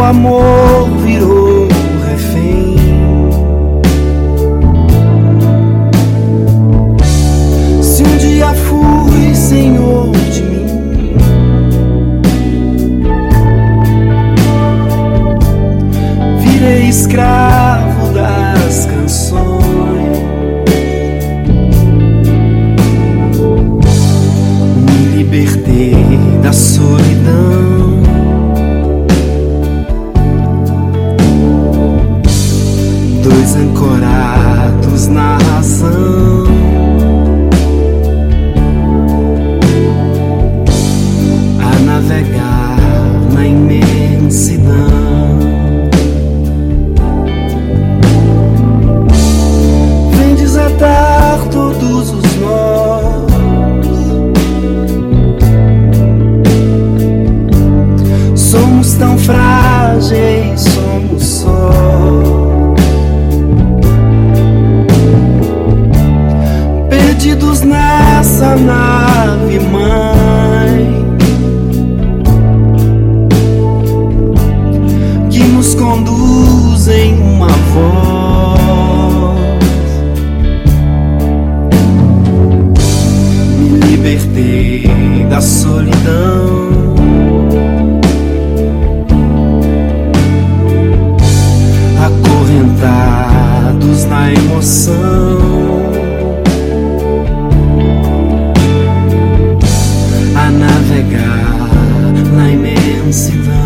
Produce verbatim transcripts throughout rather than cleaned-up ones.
amor virou refém. Se um dia fui senhor de mim, virei escravo das canções. Me libertei da solidão. Dois ancorados na razão, a navegar na imensidão. Vem desatar todos os nós, somos tão frágeis, somos só. Perdidos nessa nave mãe que nos conduz em uma voz. Me libertei da solidão, acorrentados na emoção, a navegar na imensidão.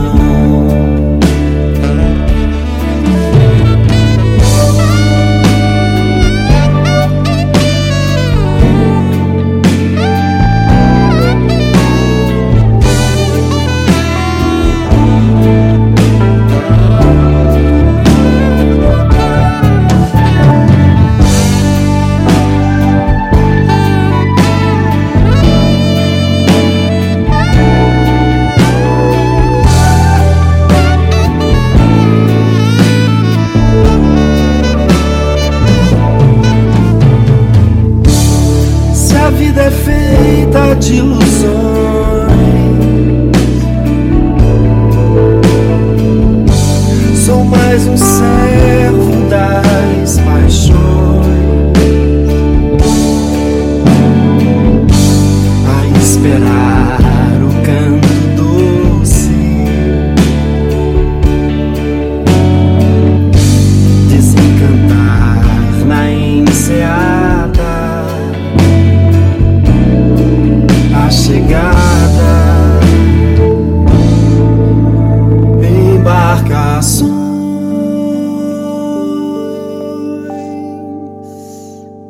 A vida é feita de ilusões,